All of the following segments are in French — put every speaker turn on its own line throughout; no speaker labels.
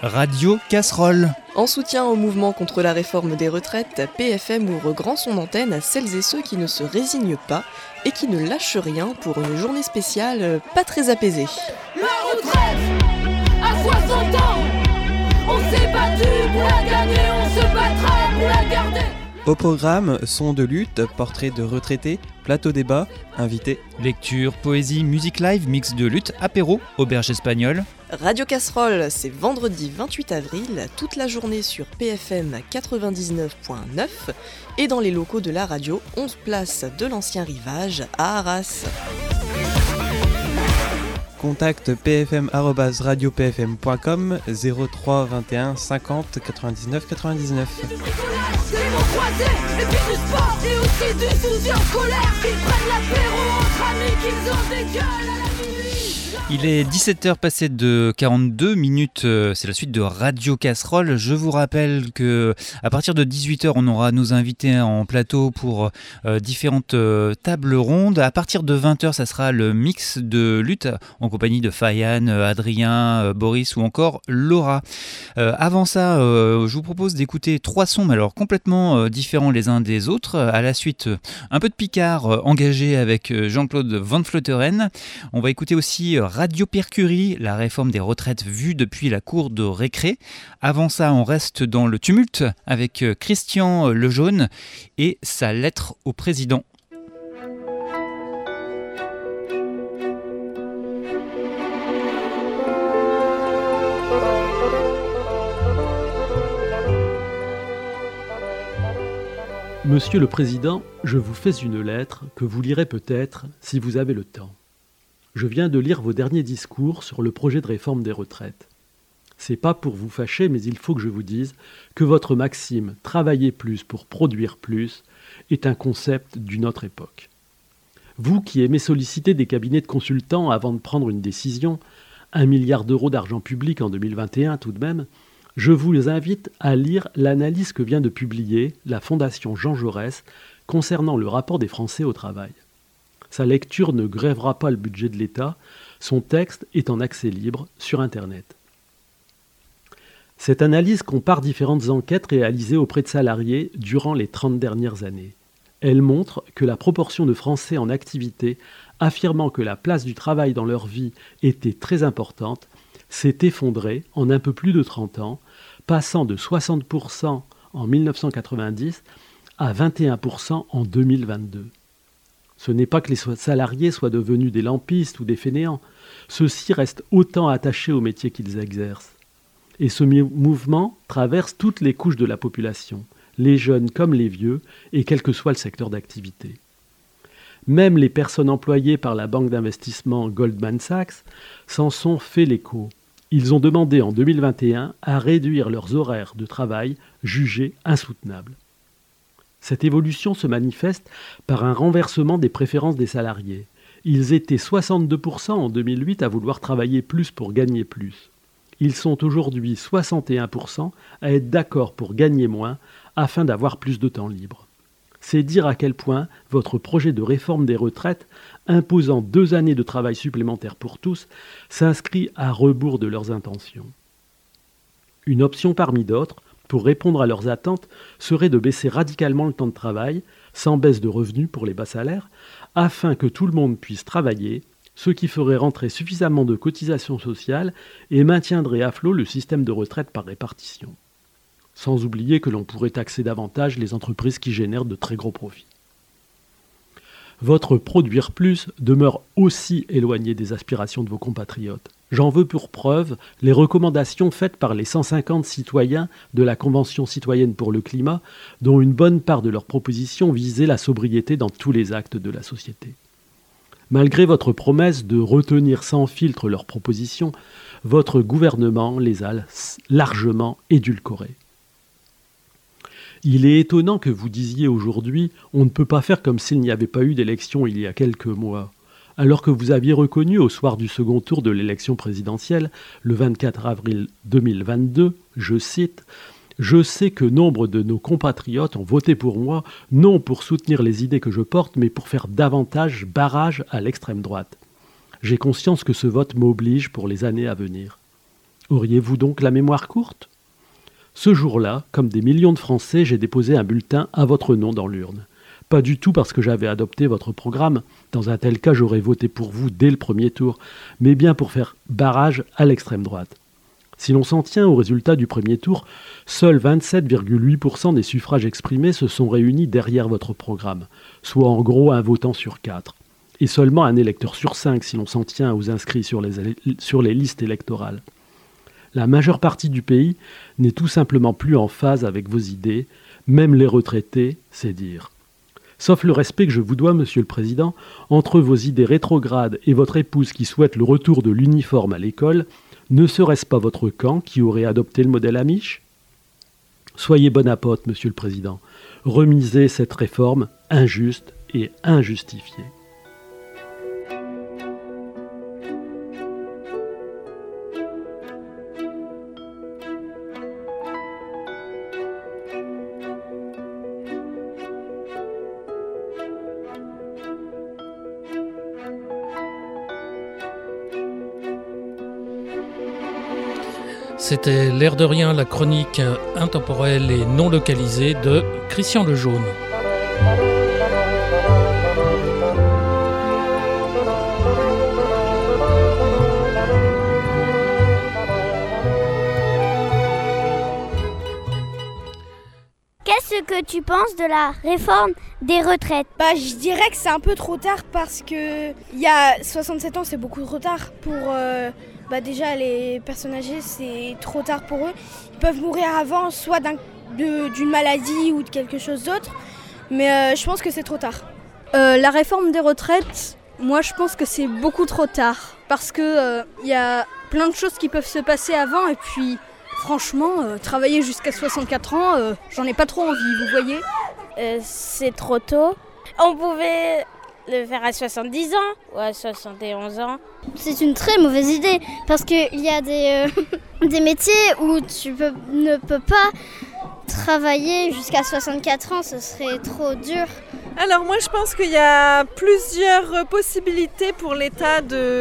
Radio Casserole.
En soutien au mouvement contre la réforme des retraites, PFM ouvre grand son antenne à celles et ceux qui ne se résignent pas et qui ne lâchent rien pour une journée spéciale pas très apaisée.
La retraite à 60 ans, on s'est battu pour la gagner, on se battra pour la garder.
Au programme, son de lutte, portrait de retraités, plateau débat, invités.
Lecture, poésie, musique live, mix de lutte, apéro, auberge espagnole.
Radio Casserole, c'est vendredi 28 avril, toute la journée sur PFM 99.9 et dans les locaux de la radio, 11 place de l'Ancien Rivage à Arras.
Contact pfm@radiopfm.com 03 21 50 99 99.
Les mots croisés, et puis du sport, et aussi du soutien scolaire. Qu'ils prennent l'apéro entre amis, qu'ils ont des gueules à la minuit.
Il est 17h passé de 42 minutes, c'est la suite de Radio Casserole. Je vous rappelle que à partir de 18h, on aura nos invités en plateau pour différentes tables rondes. À partir de 20h, ça sera le mix de lutte en compagnie de Fayane, Adrien, Boris ou encore Laura. Avant ça, je vous propose d'écouter 3 sons, mais alors complètement différents les uns des autres. À la suite, un peu de Picard engagé avec Jean-Claude Van Vleuteren. On va écouter aussi Radio Percurie, la réforme des retraites vue depuis la cour de récré. Avant ça, on reste dans le tumulte avec Christian Lejaune et sa lettre au président.
Monsieur le Président, je vous fais une lettre que vous lirez peut-être si vous avez le temps. Je viens de lire vos derniers discours sur le projet de réforme des retraites. C'est pas pour vous fâcher, mais il faut que je vous dise que votre maxime « travailler plus pour produire plus » est un concept d'une autre époque. Vous qui aimez solliciter des cabinets de consultants avant de prendre une décision, 1 milliard d'euros d'argent public en 2021 tout de même, je vous invite à lire l'analyse que vient de publier la Fondation Jean Jaurès concernant le rapport des Français au travail. Sa lecture ne grèvera pas le budget de l'État, son texte est en accès libre sur Internet. Cette analyse compare différentes enquêtes réalisées auprès de salariés durant les 30 dernières années. Elle montre que la proportion de Français en activité affirmant que la place du travail dans leur vie était très importante s'est effondrée en un peu plus de 30 ans, passant de 60% en 1990 à 21% en 2022. Ce n'est pas que les salariés soient devenus des lampistes ou des fainéants. Ceux-ci restent autant attachés au métier qu'ils exercent. Et ce mouvement traverse toutes les couches de la population, les jeunes comme les vieux, et quel que soit le secteur d'activité. Même les personnes employées par la banque d'investissement Goldman Sachs s'en sont fait l'écho. Ils ont demandé en 2021 à réduire leurs horaires de travail jugés insoutenables. Cette évolution se manifeste par un renversement des préférences des salariés. Ils étaient 62% en 2008 à vouloir travailler plus pour gagner plus. Ils sont aujourd'hui 61% à être d'accord pour gagner moins afin d'avoir plus de temps libre. C'est dire à quel point votre projet de réforme des retraites, imposant 2 années de travail supplémentaires pour tous, s'inscrit à rebours de leurs intentions. Une option parmi d'autres, pour répondre à leurs attentes, serait de baisser radicalement le temps de travail, sans baisse de revenus pour les bas salaires, afin que tout le monde puisse travailler, ce qui ferait rentrer suffisamment de cotisations sociales et maintiendrait à flot le système de retraite par répartition. Sans oublier que l'on pourrait taxer davantage les entreprises qui génèrent de très gros profits. Votre produire plus demeure aussi éloigné des aspirations de vos compatriotes. J'en veux pour preuve les recommandations faites par les 150 citoyens de la Convention citoyenne pour le climat, dont une bonne part de leurs propositions visaient la sobriété dans tous les actes de la société. Malgré votre promesse de retenir sans filtre leurs propositions, votre gouvernement les a largement édulcorées. Il est étonnant que vous disiez aujourd'hui « on ne peut pas faire comme s'il n'y avait pas eu d'élection il y a quelques mois », alors que vous aviez reconnu au soir du second tour de l'élection présidentielle, le 24 avril 2022, je cite « Je sais que nombre de nos compatriotes ont voté pour moi, non pour soutenir les idées que je porte, mais pour faire davantage barrage à l'extrême droite. J'ai conscience que ce vote m'oblige pour les années à venir. Auriez-vous donc la mémoire courte ? Ce jour-là, comme des millions de Français, j'ai déposé un bulletin à votre nom dans l'urne. Pas du tout parce que j'avais adopté votre programme, dans un tel cas j'aurais voté pour vous dès le premier tour, mais bien pour faire barrage à l'extrême droite. Si l'on s'en tient au résultat du premier tour, seuls 27,8% des suffrages exprimés se sont réunis derrière votre programme, soit en gros un votant sur 4, et seulement un électeur sur 5 si l'on s'en tient aux inscrits sur les listes électorales. La majeure partie du pays n'est tout simplement plus en phase avec vos idées, même les retraités, c'est dire. Sauf le respect que je vous dois, Monsieur le Président, entre vos idées rétrogrades et votre épouse qui souhaite le retour de l'uniforme à l'école, ne serait-ce pas votre camp qui aurait adopté le modèle Amish ? Soyez bon apôtre, Monsieur le Président. Remisez cette réforme injuste et injustifiée.
C'était l'air de rien, la chronique intemporelle et non localisée de Christian Lejaune.
Qu'est-ce que tu penses de la réforme des retraites ?
Je dirais que c'est un peu trop tard parce que il y a 67 ans, c'est beaucoup trop tard pour... déjà les personnes âgées, c'est trop tard pour eux. Ils peuvent mourir avant, soit d'une maladie ou de quelque chose d'autre, mais je pense que c'est trop tard.
La réforme des retraites, moi je pense que c'est beaucoup trop tard, parce que y a plein de choses qui peuvent se passer avant, et puis franchement, travailler jusqu'à 64 ans, j'en ai pas trop envie, vous voyez.
C'est trop tôt. On pouvait le faire à 70 ans ou à 71 ans.
C'est une très mauvaise idée parce qu'il y a des métiers où tu ne peux pas travailler jusqu'à 64 ans, ce serait trop dur.
Alors moi je pense qu'il y a plusieurs possibilités pour l'État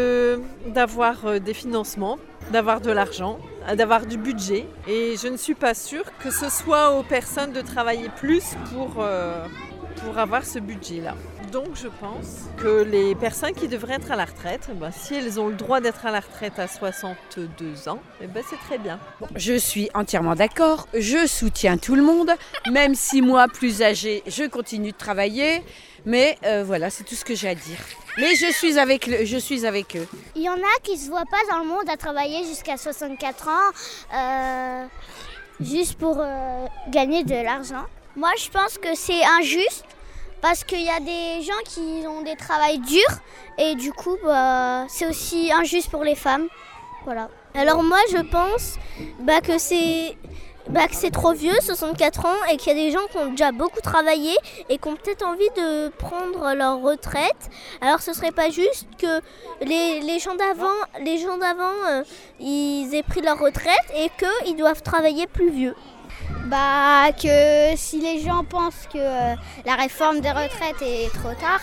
d'avoir des financements, d'avoir de l'argent, d'avoir du budget. Et je ne suis pas sûre que ce soit aux personnes de travailler plus pour avoir ce budget-là. Donc je pense que les personnes qui devraient être à la retraite, si elles ont le droit d'être à la retraite à 62 ans, c'est très bien.
Je suis entièrement d'accord, je soutiens tout le monde, même si moi, plus âgée, je continue de travailler. Mais voilà, c'est tout ce que j'ai à dire. Mais je suis avec eux.
Il y en a qui ne se voient pas dans le monde à travailler jusqu'à 64 ans, juste pour gagner de l'argent. Moi, je pense que c'est injuste. Parce qu'il y a des gens qui ont des travails durs et du coup c'est aussi injuste pour les femmes. Voilà. Alors moi je pense que c'est trop vieux, 64 ans, et qu'il y a des gens qui ont déjà beaucoup travaillé et qui ont peut-être envie de prendre leur retraite. Alors ce serait pas juste que les gens d'avant ils aient pris leur retraite et qu'ils doivent travailler plus vieux. Que si les gens pensent que la réforme des retraites est trop tard,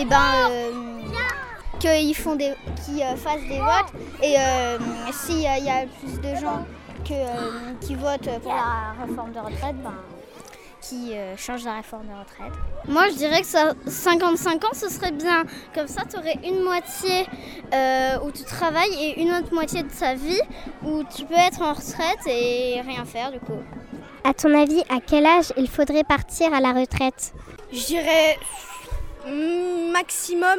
qu'ils fassent des votes, et s'il y a plus de gens qui votent pour la réforme des retraites, qui changent la réforme des retraites. Moi je dirais que 55 ans ce serait bien, comme ça tu aurais une moitié où tu travailles et une autre moitié de ta vie où tu peux être en retraite et rien faire du coup.
À ton avis, à quel âge il faudrait partir à la retraite ?
Je dirais maximum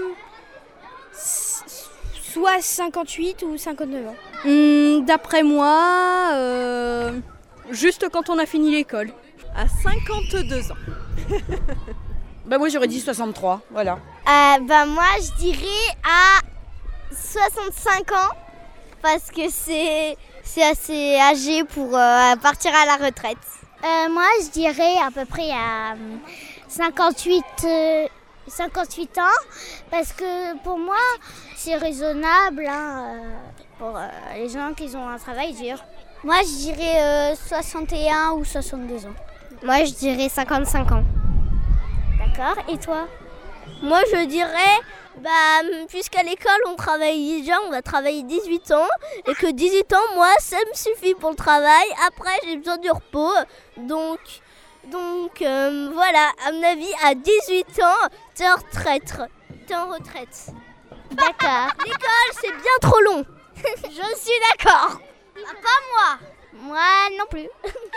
soit 58 ou 59 ans.
D'après moi, juste quand on a fini l'école.
À 52 ans.
Moi j'aurais dit 63, voilà.
Moi je dirais à 65 ans parce que c'est assez âgé pour partir à la retraite.
Moi je dirais à peu près à 58 ans parce que pour moi c'est raisonnable pour les gens qui ont un travail dur.
Moi je dirais 61 ou 62 ans.
Moi je dirais 55 ans.
D'accord, et toi ? Moi je dirais, puisqu'à l'école on travaille déjà, on va travailler 18 ans et que 18 ans, moi ça me suffit pour le travail. Après j'ai besoin du repos, donc voilà, à mon avis à 18 ans, t'es en retraite. D'accord. L'école c'est bien trop long. Je suis d'accord. Pas moi non plus.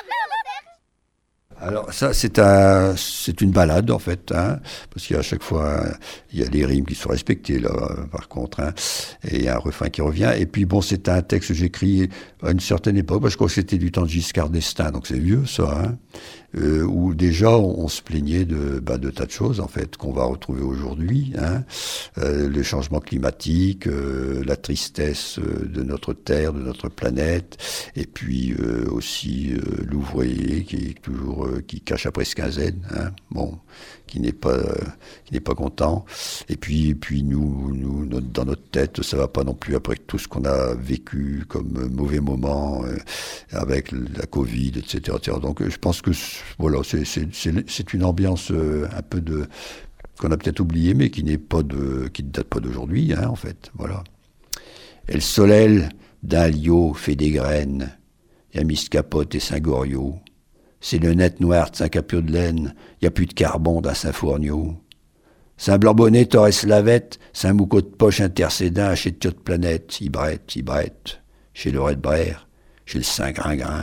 Alors ça, c'est une balade en fait, hein, parce qu'à chaque fois, il y a les rimes qui sont respectées là, par contre, hein, et il y a un refrain qui revient. Et puis bon, c'est un texte que j'écris à une certaine époque, parce que je crois que c'était du temps de Giscard d'Estaing, donc c'est vieux ça, hein, où déjà on se plaignait de tas de choses en fait qu'on va retrouver aujourd'hui, hein, le changement climatique, la tristesse de notre terre, de notre planète, et puis aussi l'ouvrier qui est toujours qui cache après ce quinzaine, hein, bon, qui n'est pas content. Et puis nous dans notre tête, ça va pas non plus après tout ce qu'on a vécu comme mauvais moments avec la Covid, etc. Donc je pense que voilà, c'est une ambiance un peu qu'on a peut-être oublié, mais qui ne date pas d'aujourd'hui, hein, en fait. Voilà. Et le soleil d'un liot fait des graines, y a mis capote et Saint-Goriot. C'est le net noir de Saint-Capio de laine, y a plus de carbone dans Saint-Fourniot. Saint-Blanc-Bonnet, Torres-Lavette, Saint-Moucot de poche intercédant, chez Tiot de planète, Ibrette, chez le Red-Brère, chez le Saint-Gringrin.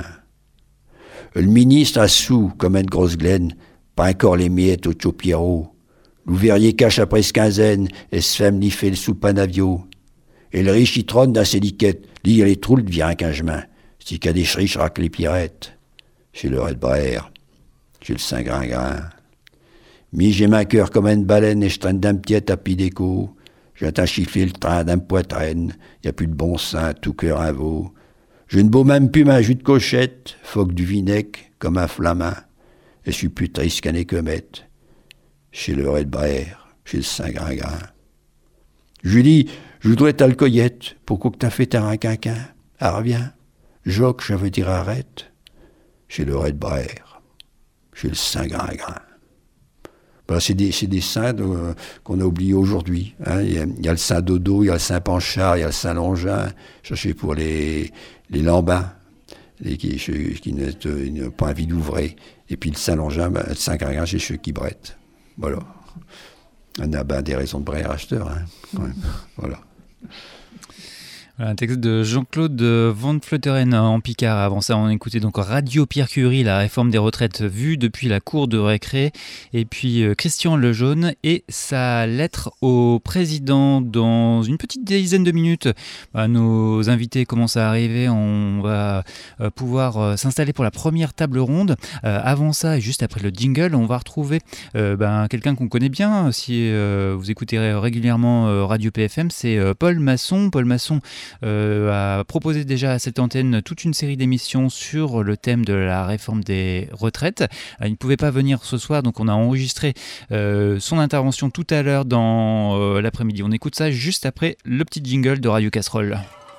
Le ministre a sous, comme une grosse glaine, pas encore les miettes au Tchopierrot. L'ouvrier cache après ce quinzaine, et se fait m'y fait le soupanavio. Et le riche y trône dans ses liquettes, lire les troules devient un quingemin. Si qu'à des riches racle les pirettes. Chez le Red-Brère, chez le Saint-Gringrin. J'ai ma cœur comme une baleine et je traîne d'un petit tapis d'écho. J'attends chiffler le train d'un poitraine, y a plus de bon sein, tout cœur un veau. Je ne beau même plus ma jus de cochette, phoque du vinaigre comme un flamin, et je suis plus triste qu'un écomète. Chez le Red-Brère, chez le Saint-Gringrin. Julie, je voudrais ta le coyote, pourquoi que t'as fait un quinquin? Ah, reviens. Joc, je veux dire arrête. Chez le Red-Brère, chez le Saint-Gringrin. Voilà, c'est des saints qu'on a oubliés aujourd'hui. Hein. Il y a le Saint-Dodo, il y a le Saint-Panchard, il y a le Saint-Longin, cherchez pour les lambins, qui n'ont pas envie d'ouvrir. Et puis le Saint-Longin, le Saint-Gringrin, chez ceux qui brettent. Voilà. On a des raisons de brailler acheteur. Hein, quand même. Voilà.
Un texte de Jean-Claude Van Vleuteren en Picard. Avant ça, on écoutait donc Radio Pierre Curie, la réforme des retraites vue depuis la cour de récré. Et puis Christian Lejeune et sa lettre au président. Dans une petite dizaine de minutes, nos invités commencent à arriver. On va pouvoir s'installer pour la première table ronde. Avant ça, et juste après le jingle, on va retrouver quelqu'un qu'on connaît bien. Si vous écoutez régulièrement Radio PFM, c'est Paul Masson. Paul Masson a proposé déjà à cette antenne toute une série d'émissions sur le thème de la réforme des retraites. Il ne pouvait pas venir ce soir, donc on a enregistré son intervention tout à l'heure dans l'après-midi. On écoute ça juste après le petit jingle de Radio Casserole.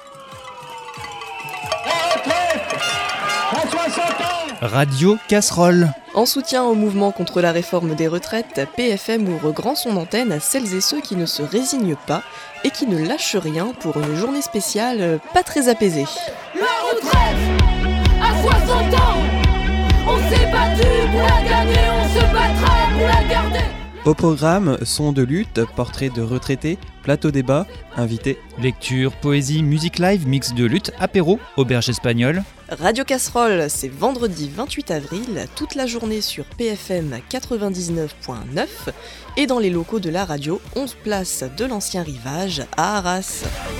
Radio Casserole.
En soutien au mouvement contre la réforme des retraites, PFM ouvre grand son antenne à celles et ceux qui ne se résignent pas et qui ne lâchent rien pour une journée spéciale pas très apaisée.
La retraite à 60 ans, on s'est battu pour la gagner, on se battra pour la garder.
Au programme, son de lutte, portrait de retraités, plateau débat, invités.
Lecture, poésie, musique live, mix de lutte, apéro, auberge espagnole.
Radio Casserole, c'est vendredi 28 avril, toute la journée sur PFM 99.9 et dans les locaux de la radio, 11 place de l'Ancien Rivage à Arras.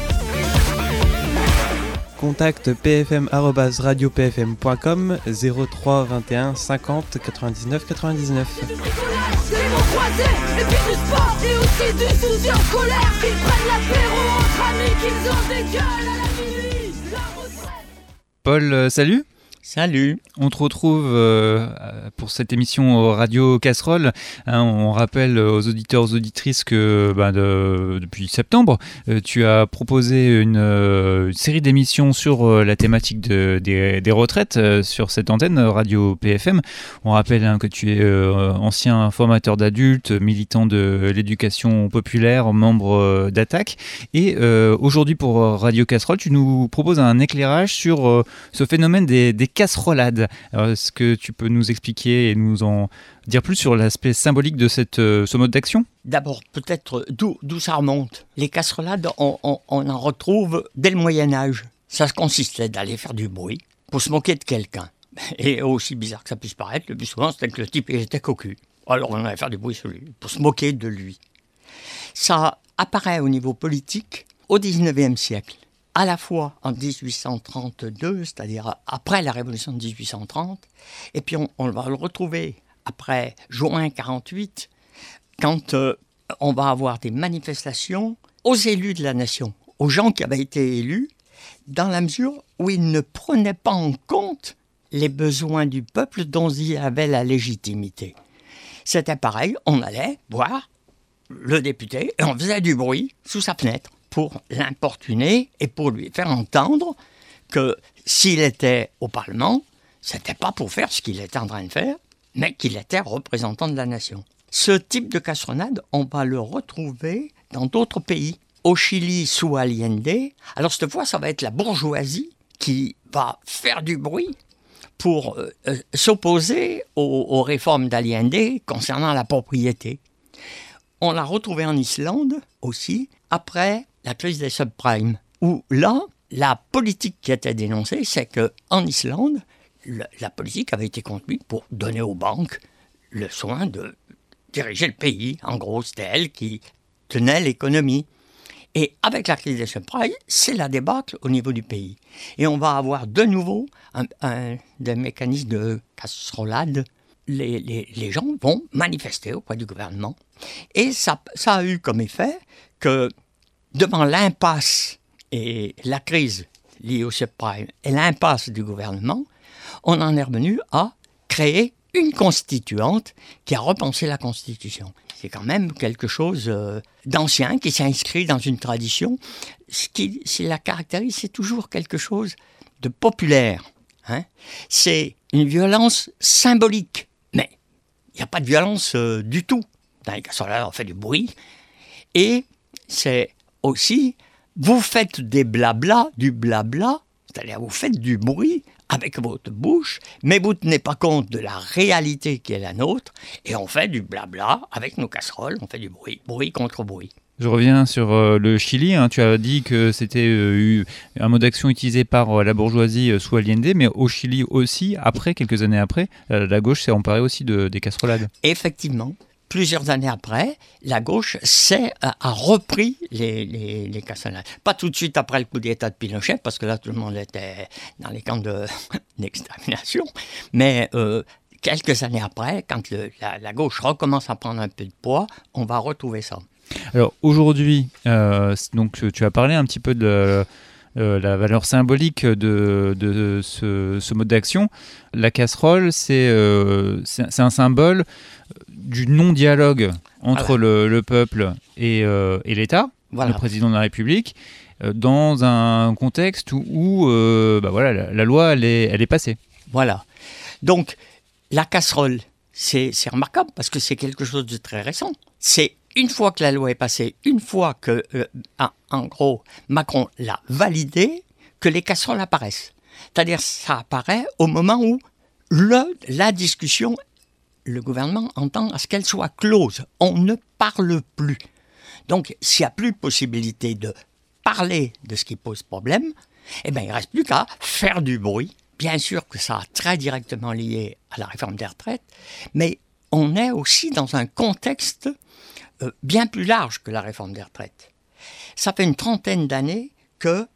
Contact pfm@radiopfm.com 03 21 50 99 99.
Des mots croisés, et puis du sport, et aussi du soutien scolaire. Qu'ils prennent l'apéro entre amis, qu'ils ont des gueules à la minuit.
Paul, salut.
Salut.
On te retrouve pour cette émission Radio Casserole. On rappelle aux auditeurs, aux auditrices que depuis septembre, tu as proposé une série d'émissions sur la thématique des retraites sur cette antenne Radio PFM. On rappelle que tu es ancien formateur d'adultes, militant de l'éducation populaire, membre d'Attaque. Et aujourd'hui pour Radio Casserole, tu nous proposes un éclairage sur ce phénomène des casserolade. Alors, est-ce que tu peux nous expliquer et nous en dire plus sur l'aspect symbolique de ce mode d'action ?
D'abord, peut-être d'où ça remonte. Les casserolades, on en retrouve dès le Moyen-Âge. Ça consistait d'aller faire du bruit pour se moquer de quelqu'un. Et aussi bizarre que ça puisse paraître, le plus souvent, c'était que le type était cocu. Alors on allait faire du bruit sur lui, pour se moquer de lui. Ça apparaît au niveau politique au XIXe siècle. À la fois en 1832, c'est-à-dire après la Révolution de 1830, et puis on va le retrouver après juin 1948, quand on va avoir des manifestations aux élus de la nation, aux gens qui avaient été élus, dans la mesure où ils ne prenaient pas en compte les besoins du peuple dont ils avaient la légitimité. C'était pareil, on allait voir le député et on faisait du bruit sous sa fenêtre pour l'importuner et pour lui faire entendre que s'il était au Parlement, c'était pas pour faire ce qu'il était en train de faire, mais qu'il était représentant de la nation. Ce type de cassonade, on va le retrouver dans d'autres pays. Au Chili, sous Allende, alors cette fois, ça va être la bourgeoisie qui va faire du bruit pour s'opposer aux réformes d'Allende concernant la propriété. On l'a retrouvé en Islande aussi, après la crise des subprimes, où là, la politique qui était dénoncée, c'est qu'en Islande, la politique avait été conduite pour donner aux banques le soin de diriger le pays. En gros, c'était elle qui tenait l'économie. Et avec la crise des subprimes, c'est la débâcle au niveau du pays. Et on va avoir de nouveau des mécanismes de casserolade. Les gens vont manifester auprès du gouvernement. Et ça a eu comme effet que devant l'impasse et la crise liée au subprime et l'impasse du gouvernement, on en est revenu à créer une constituante qui a repensé la Constitution. C'est quand même quelque chose d'ancien qui s'est inscrit dans une tradition. Ce qui la caractérise, c'est toujours quelque chose de populaire. C'est une violence symbolique, mais il n'y a pas de violence du tout. Dans les casseroles, on fait du bruit. Et c'est aussi, vous faites du blabla, c'est-à-dire vous faites du bruit avec votre bouche, mais vous ne tenez pas compte de la réalité qui est la nôtre, et on fait du blabla avec nos casseroles, on fait du bruit contre bruit.
Je reviens sur le Chili. Tu as dit que c'était un mode d'action utilisé par la bourgeoisie sous Allende, mais au Chili aussi, quelques années après, la gauche s'est emparée aussi des casserolades.
Effectivement. Plusieurs années après, la gauche a repris les casserolades. Pas tout de suite après le coup d'État de Pinochet, parce que là, tout le monde était dans les camps d'extermination. Mais quelques années après, quand la gauche recommence à prendre un peu de poids, on va retrouver ça.
Alors aujourd'hui, donc, tu as parlé un petit peu de la valeur symbolique de ce mode d'action. La casserole, c'est un symbole du non-dialogue entre le peuple et l'État, le président de la République, dans un contexte où la loi elle est passée. Voilà.
Donc la casserole, c'est remarquable parce que c'est quelque chose de très récent. C'est une fois que la loi est passée, une fois que, en gros, Macron l'a validée, que les casseroles apparaissent. C'est-à-dire ça apparaît au moment où la discussion, le gouvernement entend à ce qu'elle soit close. On ne parle plus. Donc, s'il n'y a plus de possibilité de parler de ce qui pose problème, il ne reste plus qu'à faire du bruit. Bien sûr que ça a très directement lié à la réforme des retraites, mais on est aussi dans un contexte bien plus large que la réforme des retraites. Ça fait une 30aine d'années que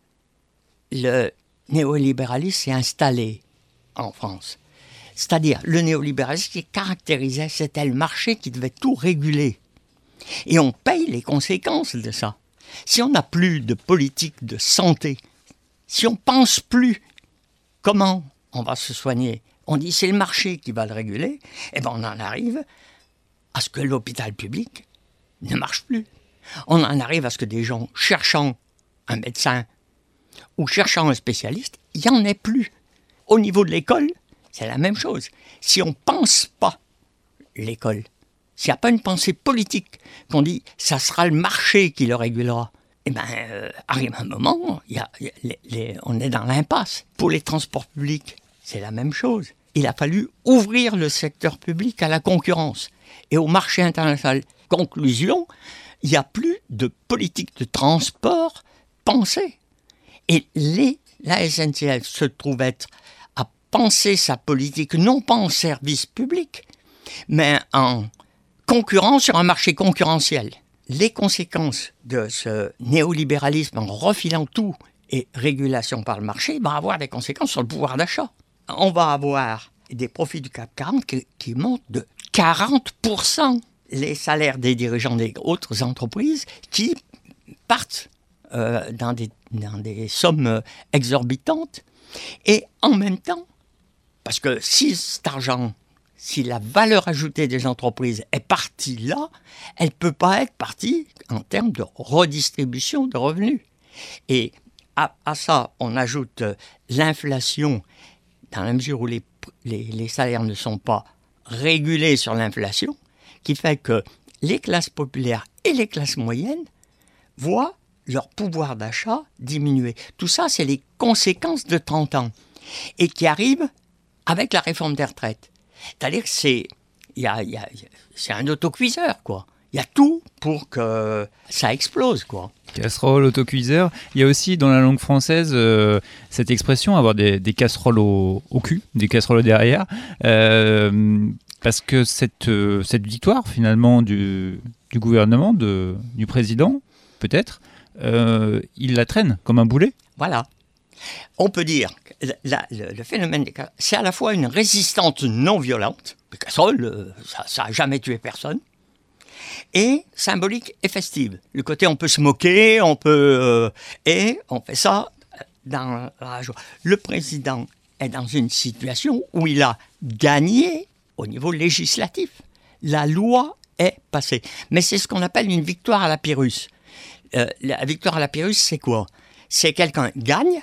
le néolibéralisme s'est installé en France. C'est-à-dire, le néolibéralisme qui caractérisait, c'était le marché qui devait tout réguler. Et on paye les conséquences de ça. Si on n'a plus de politique de santé, si on ne pense plus comment on va se soigner. On dit c'est le marché qui va le réguler. Eh bien, on en arrive à ce que l'hôpital public ne marche plus. On en arrive à ce que des gens cherchant un médecin ou cherchant un spécialiste, il n'y en ait plus. Au niveau de l'école, c'est la même chose. Si on ne pense pas l'école, s'il n'y a pas une pensée politique, qu'on dit ça sera le marché qui le régulera, eh bien, arrive un moment, on est dans l'impasse. Pour les transports publics, c'est la même chose. Il a fallu ouvrir le secteur public à la concurrence et au marché international. Conclusion, il n'y a plus de politique de transport pensée. Et la SNCF se trouve être à penser sa politique non pas en service public, mais en concurrence sur un marché concurrentiel. Les conséquences de ce néolibéralisme en refilant tout et régulation par le marché vont avoir des conséquences sur le pouvoir d'achat. On va avoir des profits du CAC 40 qui montent de 40%. Les salaires des dirigeants des autres entreprises qui partent dans des sommes exorbitantes. Et en même temps, parce que si cet argent, si la valeur ajoutée des entreprises est partie là, elle ne peut pas être partie en termes de redistribution de revenus. Et à ça, on ajoute l'inflation, dans la mesure où les salaires ne sont pas régulés sur l'inflation, qui fait que les classes populaires et les classes moyennes voient leur pouvoir d'achat diminuer. Tout ça, c'est les conséquences de 30 ans et qui arrivent avec la réforme des retraites. C'est-à-dire que c'est un autocuiseur, quoi. Il y a tout pour que ça explose, quoi.
Casserole, autocuiseur. Il y a aussi dans la langue française cette expression, avoir des casseroles au cul, des casseroles derrière. Parce que cette victoire, finalement, du gouvernement, du président, peut-être, il la traîne comme un boulet.
Voilà. On peut dire que le phénomène des casseroles, c'est à la fois une résistance non violente, les casseroles, ça n'a jamais tué personne, et symbolique et festive. Le côté on peut se moquer, et on fait ça dans la joie. Le président est dans une situation où il a gagné au niveau législatif. La loi est passée. Mais c'est ce qu'on appelle une victoire à la Pyrrhus. La victoire à la Pyrrhus, c'est quoi? C'est quelqu'un gagne,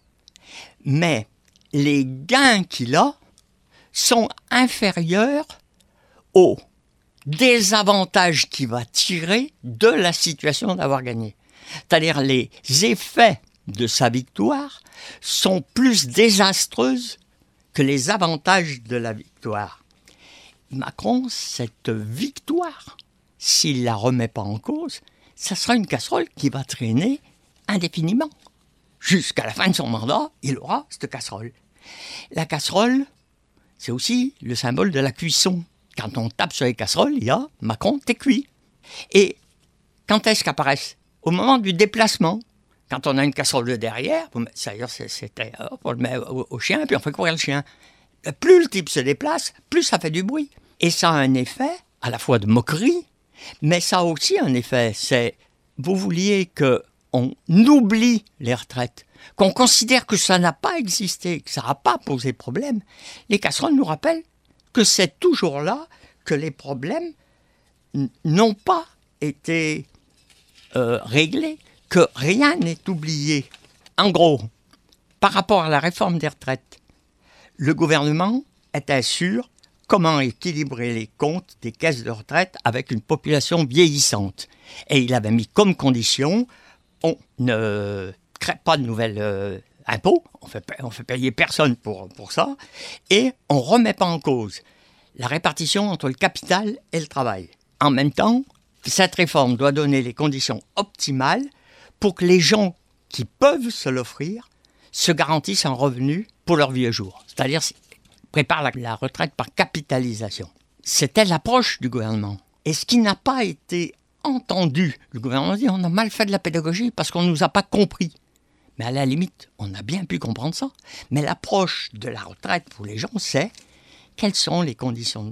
mais les gains qu'il a sont inférieurs aux désavantages qu'il va tirer de la situation d'avoir gagné. C'est-à-dire les effets de sa victoire sont plus désastreux que les avantages de la victoire. Macron, cette victoire, s'il ne la remet pas en cause, ça sera une casserole qui va traîner indéfiniment. Jusqu'à la fin de son mandat, il aura cette casserole. La casserole, c'est aussi le symbole de la cuisson. Quand on tape sur les casseroles, il y a « Macron, t'es cuit ». Et quand est-ce qu'apparaissent? Au moment du déplacement. Quand on a une casserole de derrière, on le met au chien, puis on fait courir le chien. Plus le type se déplace, plus ça fait du bruit. Et ça a un effet à la fois de moquerie, mais ça a aussi un effet, c'est, vous vouliez qu'on oublie les retraites, qu'on considère que ça n'a pas existé, que ça n'a pas posé de problème. Les casseroles nous rappellent que c'est toujours là, que les problèmes n'ont pas été réglés, que rien n'est oublié. En gros, par rapport à la réforme des retraites, le gouvernement était sûr comment équilibrer les comptes des caisses de retraite avec une population vieillissante. Et il avait mis comme condition, on ne crée pas de nouvelles impôts, on fait payer personne pour ça, et on ne remet pas en cause la répartition entre le capital et le travail. En même temps, cette réforme doit donner les conditions optimales pour que les gens qui peuvent se l'offrir se garantissent un revenu pour leur vieux jour. C'est-à-dire, prépare la retraite par capitalisation. C'était l'approche du gouvernement. Et ce qui n'a pas été entendu, le gouvernement dit on a mal fait de la pédagogie parce qu'on ne nous a pas compris. Mais à la limite, on a bien pu comprendre ça. Mais l'approche de la retraite pour les gens, c'est quelles sont mes conditions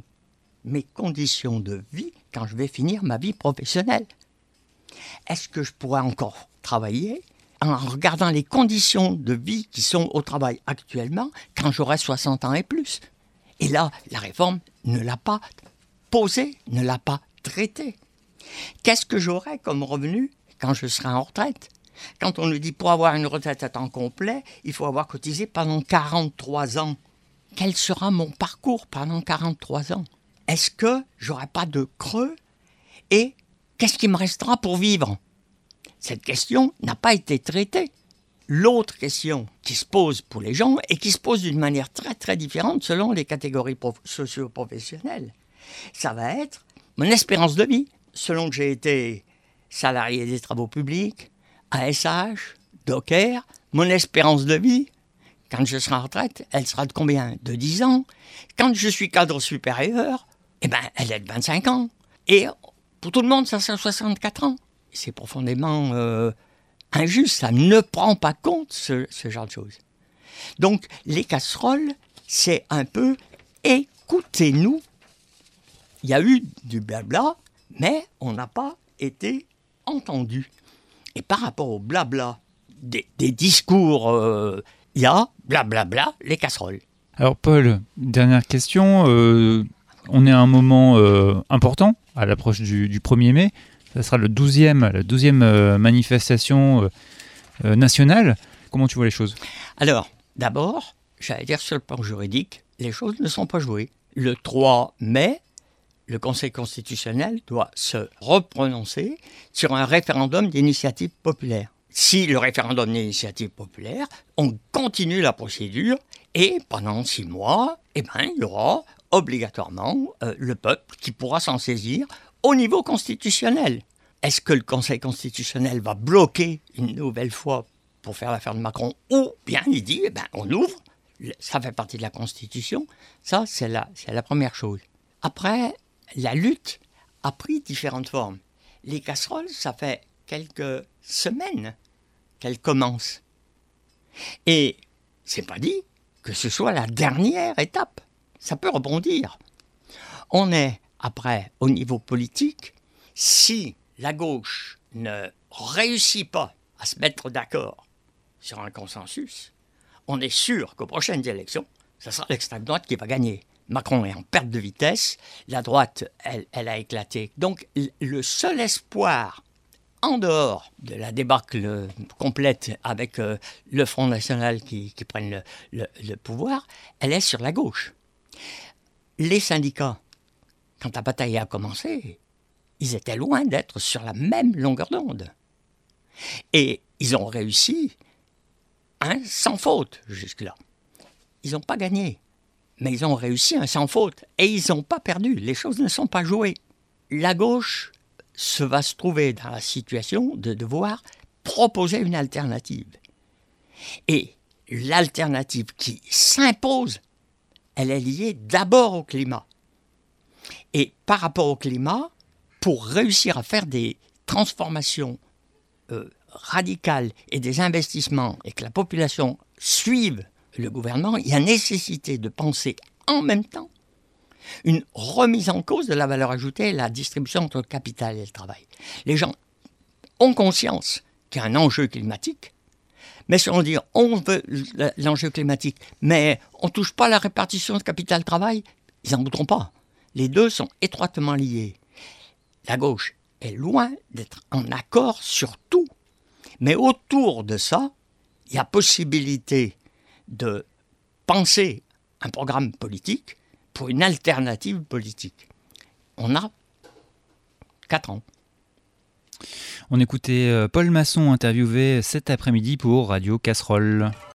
de vie quand je vais finir ma vie professionnelle. Est-ce que je pourrais encore travailler en regardant les conditions de vie qui sont au travail actuellement quand j'aurai 60 ans et plus. Et là, la réforme ne l'a pas posé, ne l'a pas traité. Qu'est-ce que j'aurai comme revenu quand je serai en retraite? Quand on nous dit pour avoir une retraite à temps complet, il faut avoir cotisé pendant 43 ans. Quel sera mon parcours pendant 43 ans? Est-ce que j'aurai pas de creux? Et qu'est-ce qui me restera pour vivre? Cette question n'a pas été traitée. L'autre question qui se pose pour les gens et qui se pose d'une manière très très différente selon les catégories socio-professionnelles, ça va être mon espérance de vie. Selon que j'ai été salarié des travaux publics, ASH, Docker, mon espérance de vie, quand je serai en retraite, elle sera de combien? De 10 ans. Quand je suis cadre supérieur, elle est de 25 ans. Et pour tout le monde, ça sera 64 ans. C'est profondément injuste, ça ne prend pas compte ce genre de choses. Donc, les casseroles, c'est un peu écoutez-nous. Il y a eu du blabla, mais on n'a pas été entendu. Et par rapport au blabla des discours, il y a blablabla les casseroles.
Alors Paul, dernière question. On est à un moment important, à l'approche du 1er mai. Ça sera la 12e manifestation nationale. Comment tu vois les choses?
Alors, d'abord, j'allais dire sur le plan juridique, les choses ne sont pas jouées. Le 3 mai, le Conseil constitutionnel doit se reprononcer sur un référendum d'initiative populaire. Si le référendum d'initiative populaire, on continue la procédure et pendant 6 mois, il y aura obligatoirement le peuple qui pourra s'en saisir au niveau constitutionnel. Est-ce que le Conseil constitutionnel va bloquer une nouvelle fois pour faire l'affaire de Macron ou bien il dit, on ouvre, ça fait partie de la Constitution, ça c'est la première chose. Après, la lutte a pris différentes formes. Les casseroles, ça fait quelques semaines qu'elles commencent. Et c'est pas dit que ce soit la dernière étape. Ça peut rebondir. On est, après, au niveau politique, si la gauche ne réussit pas à se mettre d'accord sur un consensus, on est sûr qu'aux prochaines élections, ce sera l'extrême droite qui va gagner. Macron est en perte de vitesse, la droite, elle a éclaté. Donc, le seul espoir, en dehors de la débâcle complète avec le Front National qui prenne le pouvoir, elle est sur la gauche. Les syndicats, quand la bataille a commencé, ils étaient loin d'être sur la même longueur d'onde. Et ils ont réussi, sans faute jusque-là. Ils n'ont pas gagné. Mais ils ont réussi un sans faute et ils n'ont pas perdu. Les choses ne sont pas jouées. La gauche va se trouver dans la situation de devoir proposer une alternative. Et l'alternative qui s'impose, elle est liée d'abord au climat. Et par rapport au climat, pour réussir à faire des transformations radicales et des investissements et que la population suive le gouvernement, il y a nécessité de penser en même temps une remise en cause de la valeur ajoutée et la distribution entre le capital et le travail. Les gens ont conscience qu'il y a un enjeu climatique, mais si on dit on veut l'enjeu climatique, mais on ne touche pas à la répartition de capital-travail, ils n'en voudront pas. Les deux sont étroitement liés. La gauche est loin d'être en accord sur tout, mais autour de ça, il y a possibilité de penser un programme politique pour une alternative politique. On a 4 ans.
On écoutait Paul Masson interviewé cet après-midi pour Radio Casserole.